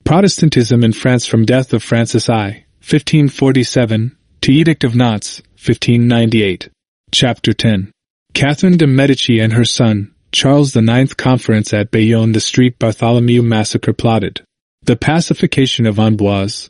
Protestantism in France from death of Francis I, 1547, to Edict of Nantes, 1598. Chapter 10. Catherine de' Medici and her son, Charles IX. Conference at Bayonne. The Street Bartholomew Massacre plotted. The pacification of Amboise,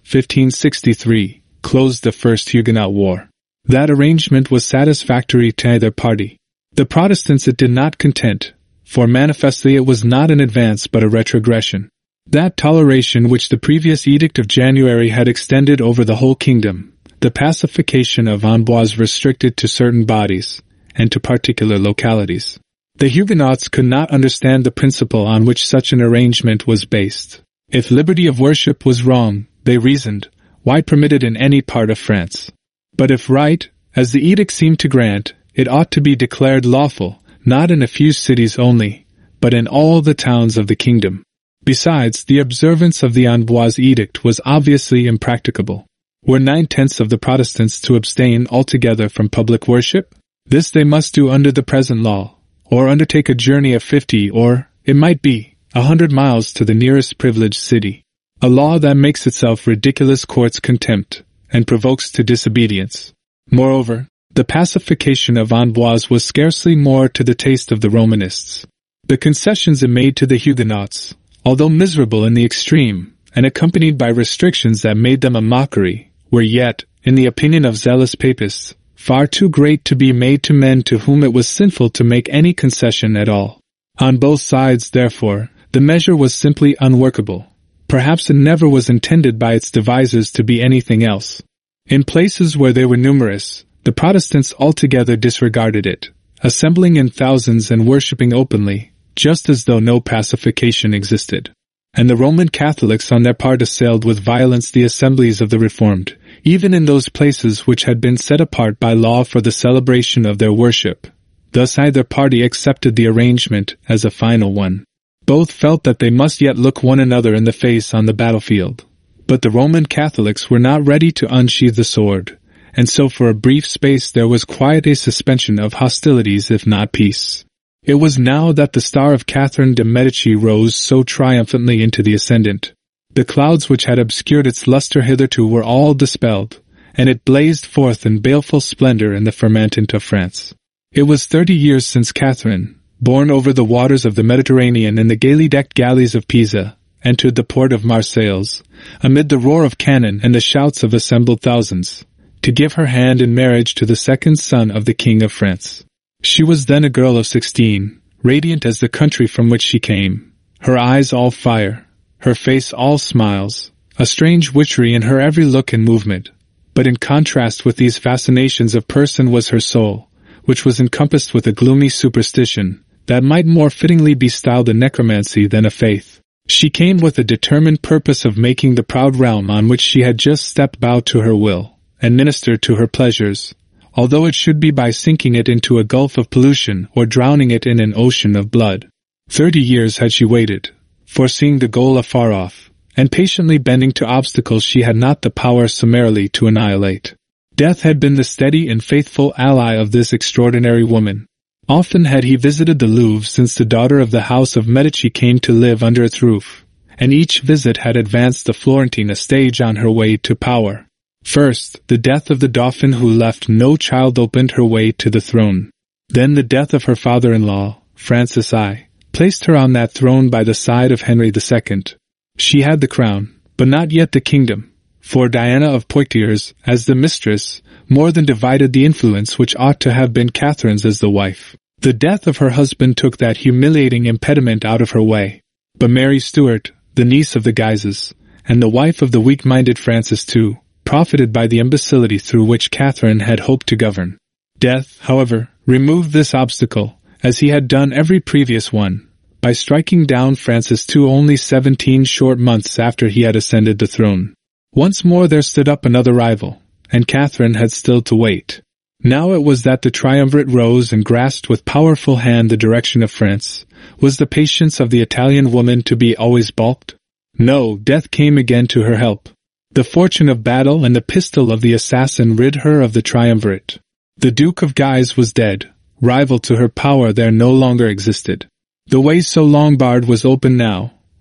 1563, closed the First Huguenot War. That arrangement was satisfactory to either party. The Protestants it did not content, for manifestly it was not an advance but a retrogression. That toleration which the previous Edict of January had extended over the whole kingdom, the pacification of Amboise restricted to certain bodies, and to particular localities. The Huguenots could not understand the principle on which such an arrangement was based. If liberty of worship was wrong, they reasoned, why permit it in any part of France? But if right, as the edict seemed to grant, it ought to be declared lawful, not in a few cities only, but in all the towns of the kingdom. Besides, the observance of the Amboise edict was obviously impracticable. Were 9/10 of the Protestants to abstain altogether from public worship? This they must do under the present law, or undertake a journey of 50 or, it might be, 100 miles to the nearest privileged city. A law that makes itself ridiculous courts contempt, and provokes to disobedience. Moreover, the pacification of Amboise was scarcely more to the taste of the Romanists. The concessions it made to the Huguenots, although miserable in the extreme, and accompanied by restrictions that made them a mockery, were yet, in the opinion of zealous papists, far too great to be made to men to whom it was sinful to make any concession at all. On both sides, therefore, the measure was simply unworkable. Perhaps it never was intended by its devisers to be anything else. In places where they were numerous, the Protestants altogether disregarded it, assembling in thousands and worshipping openly, just as though no pacification existed. And the Roman Catholics on their part assailed with violence the assemblies of the Reformed, even in those places which had been set apart by law for the celebration of their worship. Thus either party accepted the arrangement as a final one. Both felt that they must yet look one another in the face on the battlefield. But the Roman Catholics were not ready to unsheathe the sword, and so for a brief space there was quite a suspension of hostilities if not peace. It was now that the star of Catherine de' Medici rose so triumphantly into the ascendant. The clouds which had obscured its luster hitherto were all dispelled, and it blazed forth in baleful splendor in the firmament of France. It was 30 years since Catherine, borne over the waters of the Mediterranean in the gaily decked galleys of Pisa, entered the port of Marseilles, amid the roar of cannon and the shouts of assembled thousands, to give her hand in marriage to the second son of the King of France. She was then a girl of 16, radiant as the country from which she came, her eyes all fire, her face all smiles, a strange witchery in her every look and movement. But in contrast with these fascinations of person was her soul, which was encompassed with a gloomy superstition, that might more fittingly be styled a necromancy than a faith. She came with a determined purpose of making the proud realm on which she had just stepped bow to her will, and minister to her pleasures, although it should be by sinking it into a gulf of pollution or drowning it in an ocean of blood. 30 years had she waited, foreseeing the goal afar off, and patiently bending to obstacles she had not the power summarily to annihilate. Death had been the steady and faithful ally of this extraordinary woman. Often had he visited the Louvre since the daughter of the House of Medici came to live under its roof, and each visit had advanced the Florentine a stage on her way to power. First, the death of the Dauphin who left no child opened her way to the throne. Then the death of her father-in-law, Francis I, placed her on that throne by the side of Henry II. She had the crown, but not yet the kingdom, for Diana of Poitiers, as the mistress, more than divided the influence which ought to have been Catherine's as the wife. The death of her husband took that humiliating impediment out of her way. But Mary Stuart, the niece of the Guises, and the wife of the weak-minded Francis II, profited by the imbecility through which Catherine had hoped to govern. Death, however, removed this obstacle, as he had done every previous one, by striking down Francis II only 17 short months after he had ascended the throne. Once more there stood up another rival, and Catherine had still to wait. Now it was that the triumvirate rose and grasped with powerful hand the direction of France. Was the patience of the Italian woman to be always balked? No, death came again to her help. The fortune of battle and the pistol of the assassin rid her of the triumvirate. The Duke of Guise was dead. Rival to her power there no longer existed. The way so long barred was open now,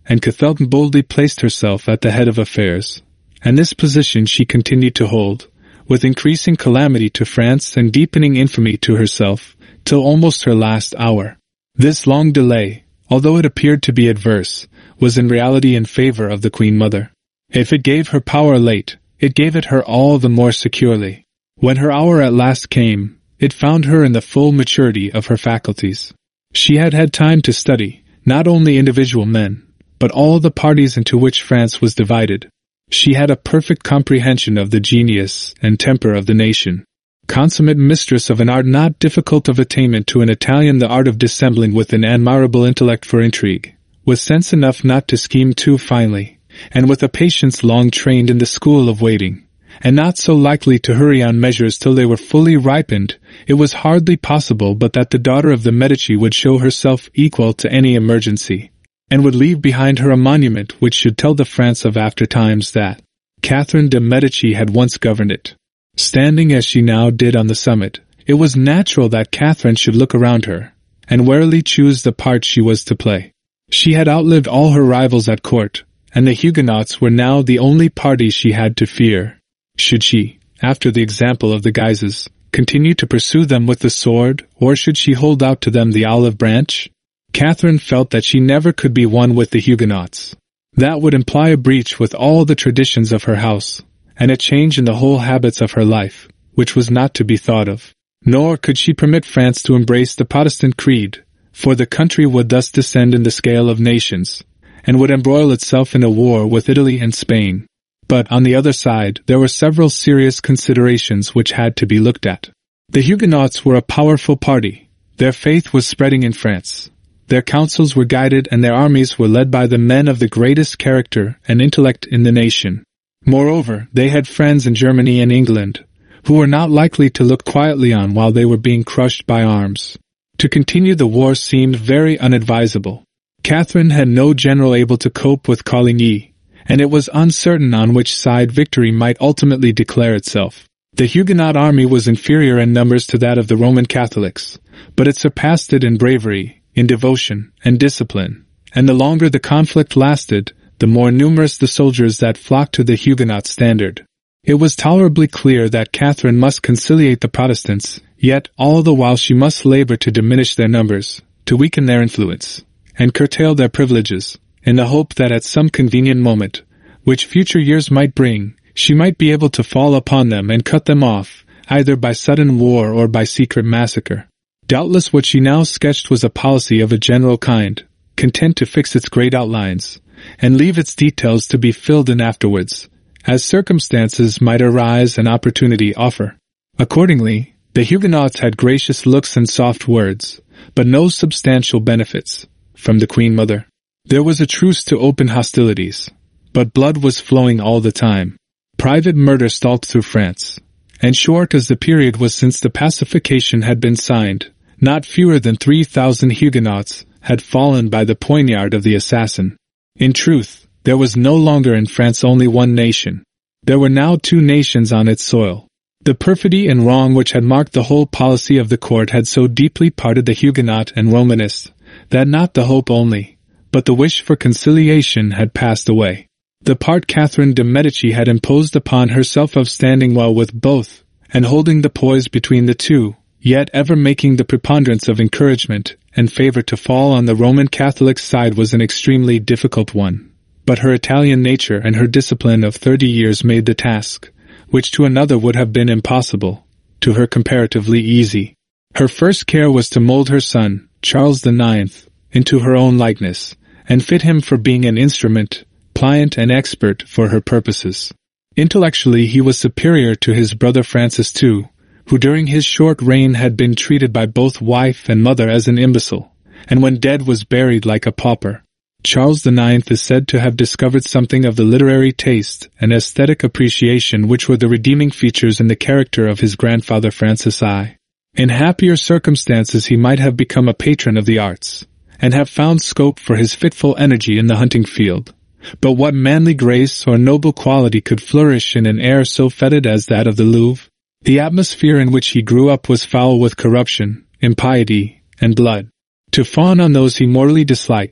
and Cathelton boldly placed herself at the head of affairs. And this position she continued to hold, with increasing calamity to France and deepening infamy to herself, till almost her last hour. This long delay, although it appeared to be adverse, was in reality in favor of the Queen Mother. If it gave her power late, it gave it her all the more securely. When her hour at last came, it found her in the full maturity of her faculties. She had had time to study, not only individual men, but all the parties into which France was divided. She had a perfect comprehension of the genius and temper of the nation. Consummate mistress of an art not difficult of attainment to an Italian, the art of dissembling with an admirable intellect for intrigue, with sense enough not to scheme too finely, and with a patience long trained in the school of waiting, and not so likely to hurry on measures till they were fully ripened, it was hardly possible but that the daughter of the Medici would show herself equal to any emergency, and would leave behind her a monument which should tell the France of after times that Catherine de' Medici had once governed it. Standing as she now did on the summit, it was natural that Catherine should look around her, and warily choose the part she was to play. She had outlived all her rivals at court, and the Huguenots were now the only party she had to fear. Should she, after the example of the Guises, continue to pursue them with the sword, or should she hold out to them the olive branch? Catherine felt that she never could be one with the Huguenots. That would imply a breach with all the traditions of her house, and a change in the whole habits of her life, which was not to be thought of. Nor could she permit France to embrace the Protestant creed, for the country would thus descend in the scale of nations, and would embroil itself in a war with Italy and Spain. But on the other side there were several serious considerations which had to be looked at. The Huguenots were a powerful party. Their faith was spreading in France. Their councils were guided and their armies were led by the men of the greatest character and intellect in the nation. Moreover, they had friends in Germany and England, who were not likely to look quietly on while they were being crushed by arms. To continue the war seemed very unadvisable. Catherine had no general able to cope with Coligny, and it was uncertain on which side victory might ultimately declare itself. The Huguenot army was inferior in numbers to that of the Roman Catholics, but it surpassed it in bravery, in devotion, and discipline, and the longer the conflict lasted, the more numerous the soldiers that flocked to the Huguenot standard. It was tolerably clear that Catherine must conciliate the Protestants, yet all the while she must labor to diminish their numbers, to weaken their influence, and curtail their privileges, in the hope that at some convenient moment, which future years might bring, she might be able to fall upon them and cut them off, either by sudden war or by secret massacre. Doubtless what she now sketched was a policy of a general kind, content to fix its great outlines, and leave its details to be filled in afterwards, as circumstances might arise and opportunity offer. Accordingly, the Huguenots had gracious looks and soft words, but no substantial benefits, from the Queen Mother. There was a truce to open hostilities, but blood was flowing all the time. Private murder stalked through France, and short as the period was since the pacification had been signed, not fewer than 3,000 Huguenots had fallen by the poignard of the assassin. In truth, there was no longer in France only one nation. There were now two nations on its soil. The perfidy and wrong which had marked the whole policy of the court had so deeply parted the Huguenot and Romanist, that not the hope only, but the wish for conciliation had passed away. The part Catherine de' Medici had imposed upon herself of standing well with both, and holding the poise between the two, yet ever making the preponderance of encouragement and favor to fall on the Roman Catholic side, was an extremely difficult one. But her Italian nature and her discipline of 30 years made the task, which to another would have been impossible, to her comparatively easy. Her first care was to mold her son, Charles IX, into her own likeness, and fit him for being an instrument, pliant and expert for her purposes. Intellectually he was superior to his brother Francis II, who during his short reign had been treated by both wife and mother as an imbecile, and when dead was buried like a pauper. Charles IX is said to have discovered something of the literary taste and aesthetic appreciation which were the redeeming features in the character of his grandfather Francis I. In happier circumstances he might have become a patron of the arts, and have found scope for his fitful energy in the hunting field. But what manly grace or noble quality could flourish in an air so fetid as that of the Louvre? The atmosphere in which he grew up was foul with corruption, impiety, and blood. To fawn on those he mortally disliked,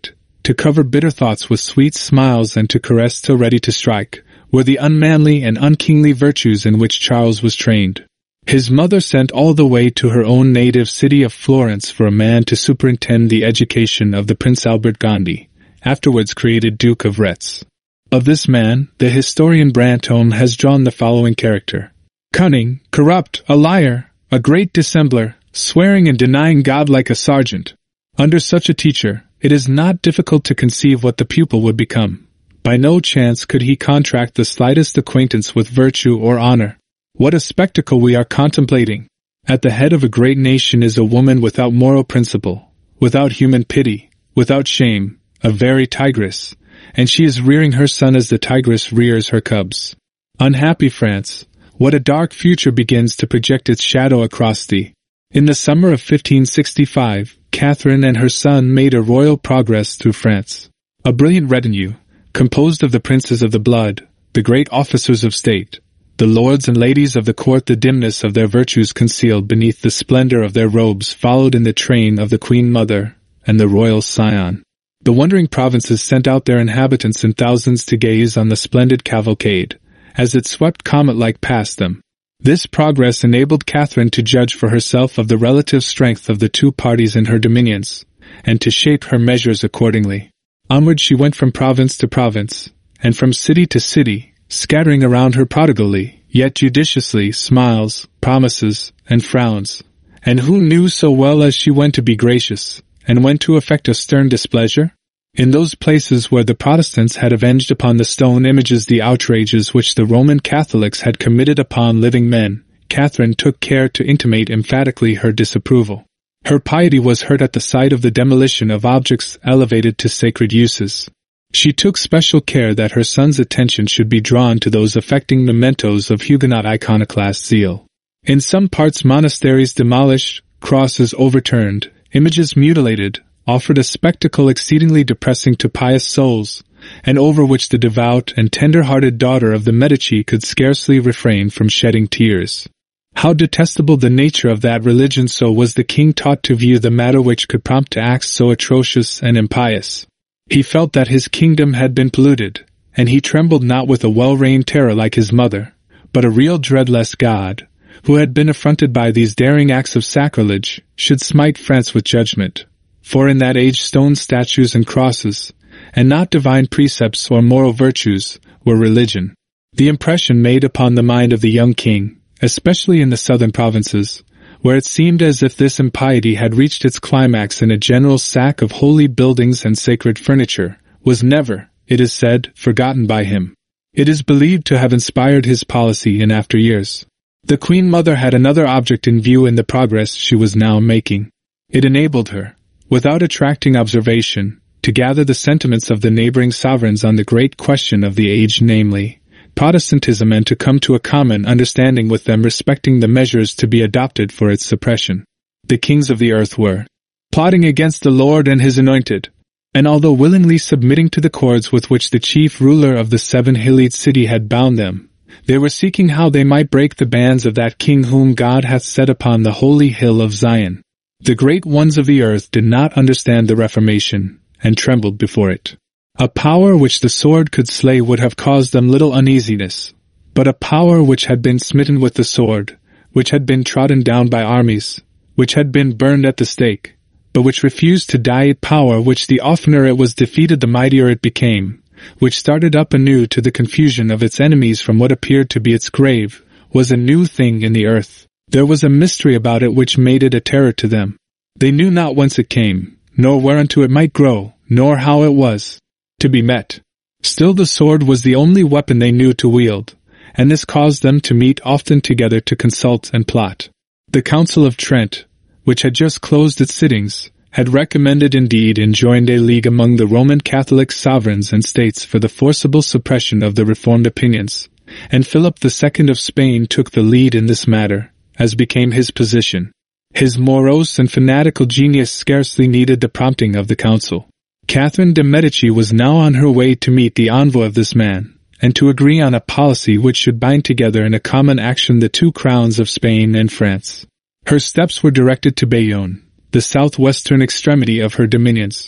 to cover bitter thoughts with sweet smiles and to caress till ready to strike, were the unmanly and unkingly virtues in which Charles was trained. His mother sent all the way to her own native city of Florence for a man to superintend the education of the Prince Albert Gondi, afterwards created Duke of Retz. Of this man, the historian Brantome has drawn the following character: cunning, corrupt, a liar, a great dissembler, swearing and denying God like a sergeant. Under such a teacher, it is not difficult to conceive what the pupil would become. By no chance could he contract the slightest acquaintance with virtue or honor. What a spectacle we are contemplating! At the head of a great nation is a woman without moral principle, without human pity, without shame, a very tigress, and she is rearing her son as the tigress rears her cubs. Unhappy France, what a dark future begins to project its shadow across thee! In the summer of 1565, Catherine and her son made a royal progress through France. A brilliant retinue, composed of the princes of the blood, the great officers of state, the lords and ladies of the court, the dimness of their virtues concealed beneath the splendor of their robes, followed in the train of the Queen Mother and the royal scion. The wondering provinces sent out their inhabitants in thousands to gaze on the splendid cavalcade, as it swept comet-like past them. This progress enabled Catherine to judge for herself of the relative strength of the two parties in her dominions, and to shape her measures accordingly. Onward she went from province to province, and from city to city, scattering around her prodigally, yet judiciously, smiles, promises, and frowns. And who knew so well as she when to be gracious, and when to affect a stern displeasure? In those places where the Protestants had avenged upon the stone images the outrages which the Roman Catholics had committed upon living men, Catherine took care to intimate emphatically her disapproval. Her piety was hurt at the sight of the demolition of objects elevated to sacred uses. She took special care that her son's attention should be drawn to those affecting mementos of Huguenot iconoclast zeal. In some parts monasteries demolished, crosses overturned, images mutilated, offered a spectacle exceedingly depressing to pious souls, and over which the devout and tender-hearted daughter of the Medici could scarcely refrain from shedding tears. How detestable the nature of that religion, so was the king taught to view the matter which could prompt to acts so atrocious and impious. He felt that his kingdom had been polluted, and he trembled not with a well-reined terror like his mother, but a real dread lest God, who had been affronted by these daring acts of sacrilege, should smite France with judgment. For in that age stone statues and crosses, and not divine precepts or moral virtues, were religion. The impression made upon the mind of the young king, especially in the southern provinces, where it seemed as if this impiety had reached its climax in a general sack of holy buildings and sacred furniture, was never, it is said, forgotten by him. It is believed to have inspired his policy in after years. The Queen Mother had another object in view in the progress she was now making. It enabled her, without attracting observation, to gather the sentiments of the neighboring sovereigns on the great question of the age, namely, Protestantism, and to come to a common understanding with them respecting the measures to be adopted for its suppression. The kings of the earth were plotting against the Lord and his anointed, and although willingly submitting to the cords with which the chief ruler of the seven-hilled city had bound them, they were seeking how they might break the bands of that king whom God hath set upon the holy hill of Zion. The great ones of the earth did not understand the Reformation, and trembled before it. A power which the sword could slay would have caused them little uneasiness, but a power which had been smitten with the sword, which had been trodden down by armies, which had been burned at the stake, but which refused to die, a power which the oftener it was defeated the mightier it became, which started up anew to the confusion of its enemies from what appeared to be its grave, was a new thing in the earth. There was a mystery about it which made it a terror to them. They knew not whence it came, nor whereunto it might grow, nor how it was to be met. Still the sword was the only weapon they knew to wield, and this caused them to meet often together to consult and plot. The Council of Trent, which had just closed its sittings, had recommended indeed and joined a league among the Roman Catholic sovereigns and states for the forcible suppression of the reformed opinions, and Philip II of Spain took the lead in this matter, as became his position. His morose and fanatical genius scarcely needed the prompting of the council. Catherine de' Medici was now on her way to meet the envoy of this man, and to agree on a policy which should bind together in a common action the two crowns of Spain and France. Her steps were directed to Bayonne, the southwestern extremity of her dominions,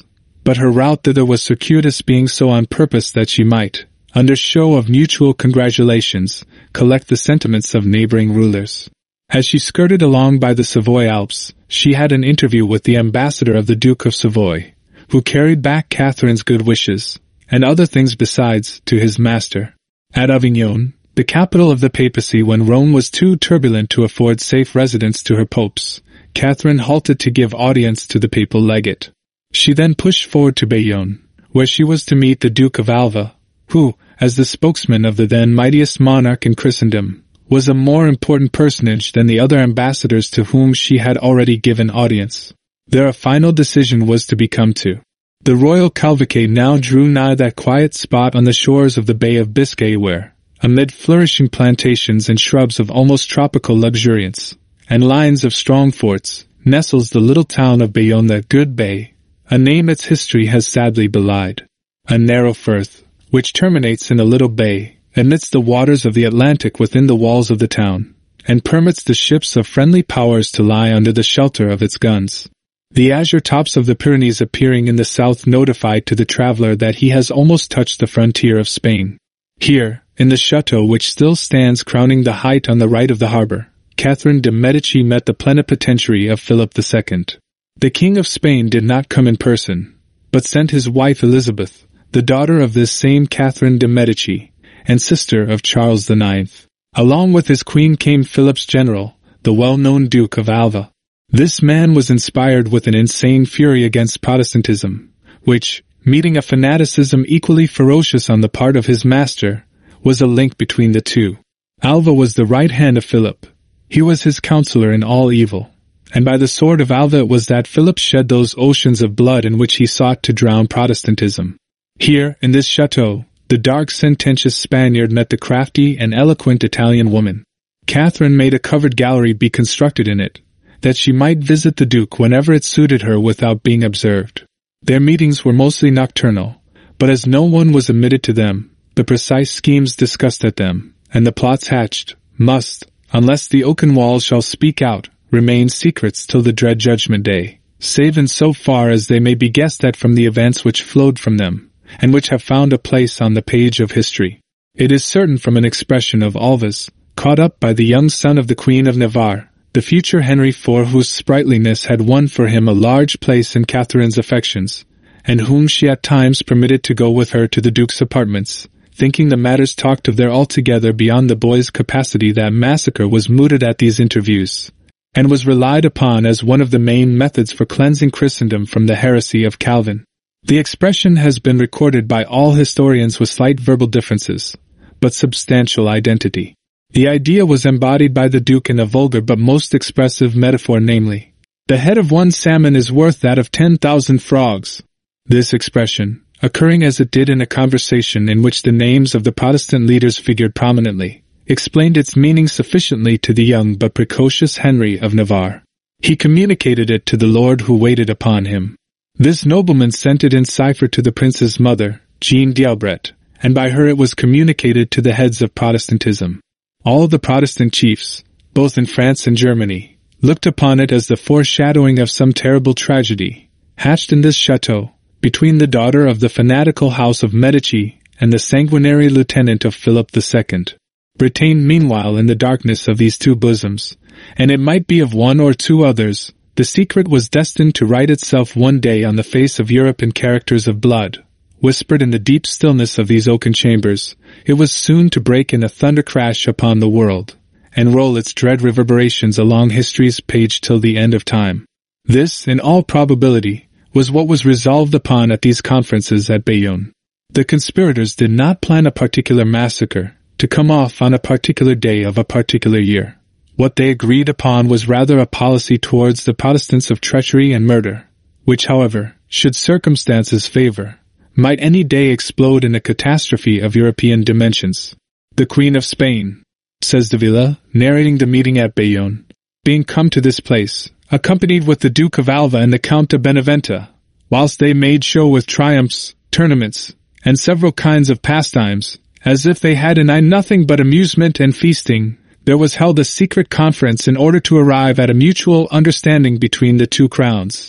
but her route thither was circuitous, being so on purpose that she might, under show of mutual congratulations, collect the sentiments of neighboring rulers. As she skirted along by the Savoy Alps, she had an interview with the ambassador of the Duke of Savoy, who carried back Catherine's good wishes, and other things besides, to his master. At Avignon, the capital of the papacy when Rome was too turbulent to afford safe residence to her popes, Catherine halted to give audience to the papal legate. She then pushed forward to Bayonne, where she was to meet the Duke of Alva, who, as the spokesman of the then mightiest monarch in Christendom, was a more important personage than the other ambassadors to whom she had already given audience. There a final decision was to be come to. The royal cavalcade now drew nigh that quiet spot on the shores of the Bay of Biscay where, amid flourishing plantations and shrubs of almost tropical luxuriance, and lines of strong forts, nestles the little town of Bayonne, that good bay, a name its history has sadly belied. A narrow firth, which terminates in a little bay, amidst the waters of the Atlantic within the walls of the town, and permits the ships of friendly powers to lie under the shelter of its guns. The azure tops of the Pyrenees appearing in the south notify to the traveler that he has almost touched the frontier of Spain. Here, in the chateau which still stands crowning the height on the right of the harbor, Catherine de' Medici met the plenipotentiary of Philip II. The King of Spain did not come in person, but sent his wife Elizabeth, the daughter of this same Catherine de' Medici, and sister of Charles IX. Along with his queen came Philip's general, the well-known Duke of Alva. This man was inspired with an insane fury against Protestantism, which, meeting a fanaticism equally ferocious on the part of his master, was a link between the two. Alva was the right hand of Philip. He was his counselor in all evil, and by the sword of Alva it was that Philip shed those oceans of blood in which he sought to drown Protestantism. Here, in this chateau, the dark sententious Spaniard met the crafty and eloquent Italian woman. Catherine made a covered gallery be constructed in it, that she might visit the Duke whenever it suited her without being observed. Their meetings were mostly nocturnal, but as no one was admitted to them, the precise schemes discussed at them, and the plots hatched, must, unless the oaken walls shall speak out, remain secrets till the dread judgment day, save in so far as they may be guessed at from the events which flowed from them, and which have found a place on the page of history. It is certain from an expression of Alva's, caught up by the young son of the Queen of Navarre, the future Henry IV, whose sprightliness had won for him a large place in Catherine's affections, and whom she at times permitted to go with her to the Duke's apartments, thinking the matters talked of there altogether beyond the boy's capacity. That massacre was mooted at these interviews, and was relied upon as one of the main methods for cleansing Christendom from the heresy of Calvin. The expression has been recorded by all historians with slight verbal differences, but substantial identity. The idea was embodied by the Duke in a vulgar but most expressive metaphor, namely, "The head of one salmon is worth that of 10,000 frogs." This expression, occurring as it did in a conversation in which the names of the Protestant leaders figured prominently, explained its meaning sufficiently to the young but precocious Henry of Navarre. He communicated it to the lord who waited upon him. This nobleman sent it in cipher to the prince's mother, Jeanne d'Albret, and by her it was communicated to the heads of Protestantism. All the Protestant chiefs, both in France and Germany, looked upon it as the foreshadowing of some terrible tragedy, hatched in this chateau, between the daughter of the fanatical house of Medici and the sanguinary lieutenant of Philip II. Retained meanwhile in the darkness of these two bosoms, and it might be of one or two others, the secret was destined to write itself one day on the face of Europe in characters of blood. Whispered in the deep stillness of these oaken chambers, it was soon to break in a thunder crash upon the world, and roll its dread reverberations along history's page till the end of time. This, in all probability, was what was resolved upon at these conferences at Bayonne. The conspirators did not plan a particular massacre, to come off on a particular day of a particular year. What they agreed upon was rather a policy towards the Protestants of treachery and murder, which, however, should circumstances favor, might any day explode in a catastrophe of European dimensions. The Queen of Spain, says de Villa, narrating the meeting at Bayonne, being come to this place, accompanied with the Duke of Alva and the Count de Beneventa, whilst they made show with triumphs, tournaments, and several kinds of pastimes, as if they had in eye nothing but amusement and feasting, there was held a secret conference in order to arrive at a mutual understanding between the two crowns.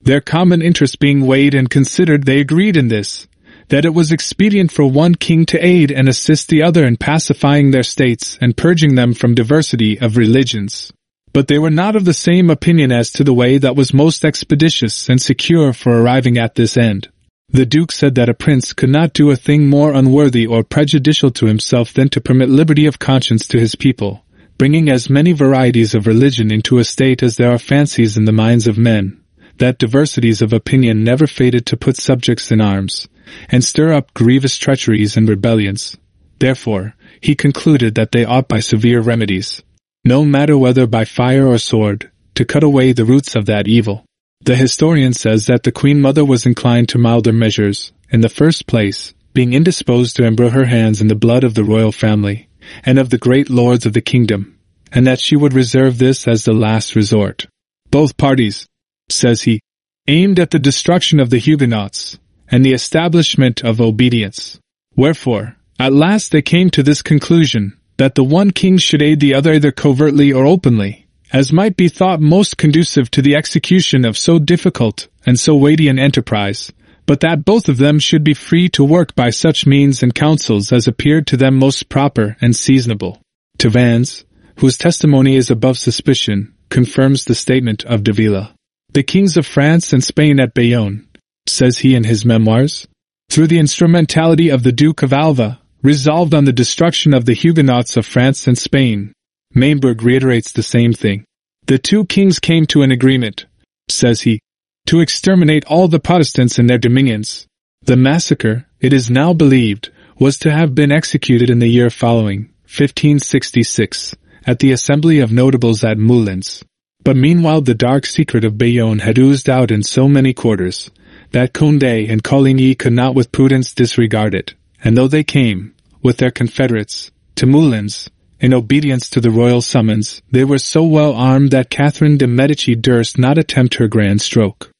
Their common interests being weighed and considered, they agreed in this, that it was expedient for one king to aid and assist the other in pacifying their states and purging them from diversity of religions. But they were not of the same opinion as to the way that was most expeditious and secure for arriving at this end. The Duke said that a prince could not do a thing more unworthy or prejudicial to himself than to permit liberty of conscience to his people, bringing as many varieties of religion into a state as there are fancies in the minds of men, that diversities of opinion never faded to put subjects in arms, and stir up grievous treacheries and rebellions. Therefore, he concluded that they ought by severe remedies, no matter whether by fire or sword, to cut away the roots of that evil. The historian says that the Queen Mother was inclined to milder measures, in the first place, being indisposed to embroil her hands in the blood of the royal family, and of the great lords of the kingdom, and that she would reserve this as the last resort. Both parties, says he, aimed at the destruction of the Huguenots, and the establishment of obedience. Wherefore, at last they came to this conclusion, that the one king should aid the other either covertly or openly, as might be thought most conducive to the execution of so difficult and so weighty an enterprise, but that both of them should be free to work by such means and counsels as appeared to them most proper and seasonable. Tavannes, whose testimony is above suspicion, confirms the statement of Davila. The kings of France and Spain at Bayonne, says he in his memoirs, through the instrumentality of the Duke of Alva, resolved on the destruction of the Huguenots of France and Spain. Maimbourg reiterates the same thing. The two kings came to an agreement, says he, to exterminate all the Protestants in their dominions. The massacre, it is now believed, was to have been executed in the year following, 1566, at the Assembly of Notables at Moulins. But meanwhile the dark secret of Bayonne had oozed out in so many quarters, that Condé and Coligny could not with prudence disregard it, and though they came, with their confederates, to Moulins, in obedience to the royal summons, they were so well armed that Catherine de' Medici durst not attempt her grand stroke.